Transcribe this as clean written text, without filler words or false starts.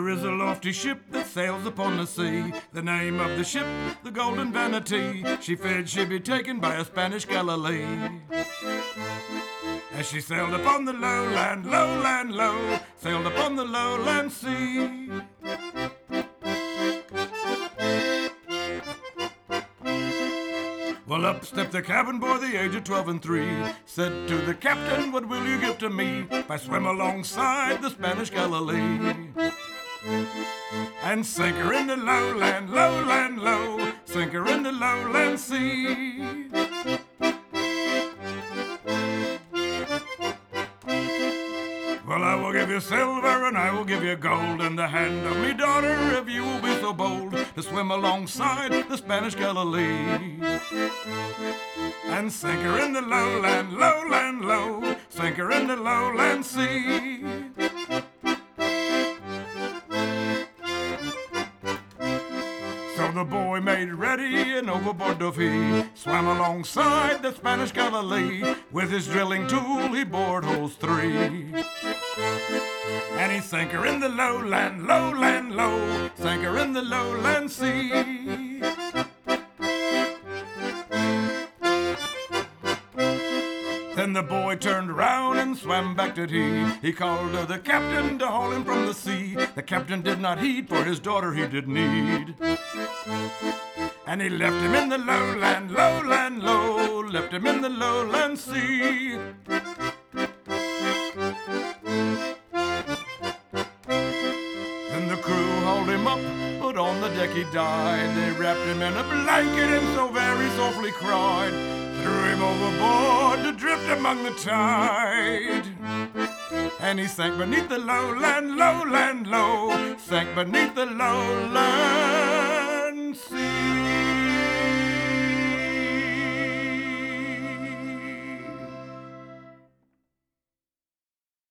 is a lofty ship that sails upon the sea. The name of the ship, the Golden Vanity. She feared she'd be taken by a Spanish Galilee. As she sailed upon the lowland, lowland, low, sailed upon the lowland sea. Well, up stepped the cabin boy, the age of 12 and 3. Said to the captain, what will you give to me if I swim alongside the Spanish Galilee? And sink her in the lowland, lowland, low, sink her in the lowland sea. Well, I will give you silver and I will give you gold in the hand of me daughter if you will be so bold to swim alongside the Spanish Galilee. And sink her in the lowland, lowland, low, sink her in the lowland sea. So the boy made ready and overboard dove he, swam alongside the Spanish Galilee. With his drilling tool he bored holes 3. And he sank her in the lowland, lowland, low, sank her in the lowland sea. Then the boy turned round and swam back to he. He called to the captain to haul him from the sea. The captain did not heed, for his daughter he did need. And he left him in the lowland, lowland, low, left him in the lowland sea. Then the crew hauled him up, but on the deck he died. They wrapped him in a blanket and so very softly cried. Threw him overboard to drift among the tide. And he sank beneath the lowland, lowland, low, sank beneath the lowland.